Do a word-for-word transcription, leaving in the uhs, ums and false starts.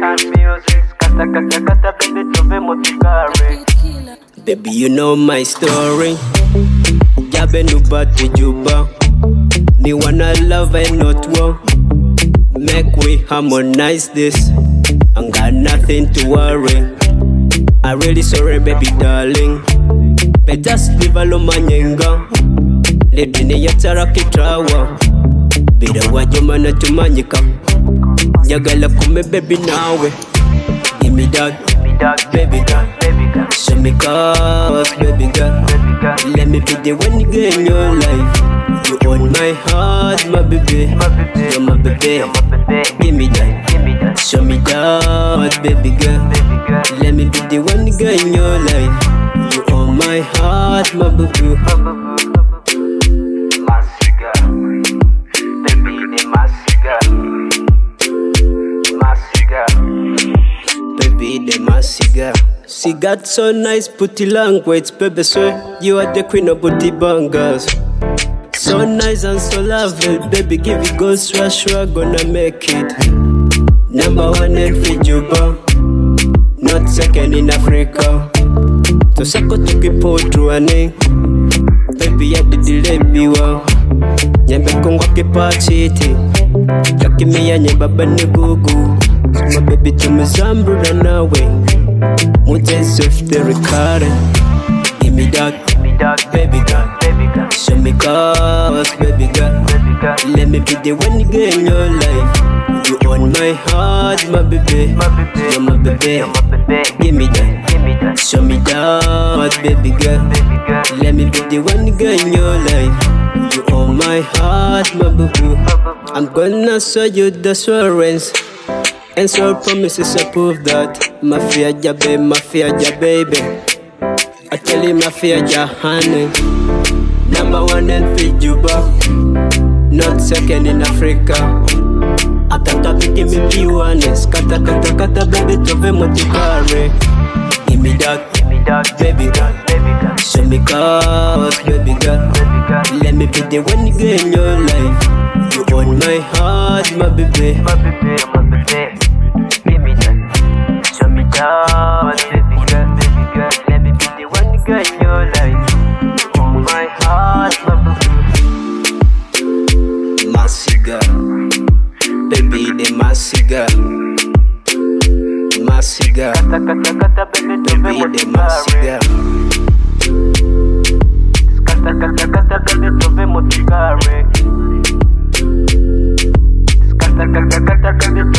and music. Kata kata kata baby tuve motikare. Baby, you know my story. Jabenu bati juba. Me wanna love and not war. Make we harmonize this. I got nothing to worry. I really sorry, baby darling. But just leave alone my nyenga. Ledini yatara kitrawa. Bida wajumana tumanyika. Jagala kume baby nawe. Give me that, Give me that, baby girl. baby girl. Show me cause, baby girl. Baby girl. Let me be the one girl in your life. You own my heart, my baby. My baby. You're my baby. You're my baby. Give me that, Give me that, show me that, baby girl. baby girl. Let me be the one girl in your life. You own my heart, my baby. Masiga, baby the masiga, masiga. Baby, the masiga. She got so nice, pretty language, baby. So you are the queen of booty bangers. So nice and so lovely, baby. Give it go rush, we're gonna make it. Number one in Fijuba, not second in Africa. To sako to people truane, baby I did delay biwa. Nyambe kongwa kipachiti, yaki miya nyamba bane gugu. So my baby to me zambura nawe, mute soft the recurring. Give me that, Give me that, baby girl. baby girl, Show me cause, baby girl. baby girl. Let me be the one girl in your life. You own my heart, my baby. My baby, You're my baby. you're my baby. Give me that, Give me that, show me that, baby girl. baby girl. Let me be the one girl in your life. You own my heart, my baby. I'm gonna show you the assurance and so promises I prove that. Mafia jabe, mafia ja baby. I tell you mafia ja honey. Number one in Fijuba, not second in Africa. Atata give me be honest. Kata kata kata baby tove motikare. Give me that, Give me that, baby girl. baby girl, Show me cause, baby girl. baby girl. Let me be the one girl in your life. You own my heart, my baby. My baby, you're my baby. Give me that, show me that, baby girl, baby girl. Let me be the one girl in your life. Oh my heart, my baby. Masiga, baby the masiga. Masiga, Kata kata kata baby, tuve baby the motikare. masiga. Kata kata kata baby, tuve motikare. Kata kata kata baby,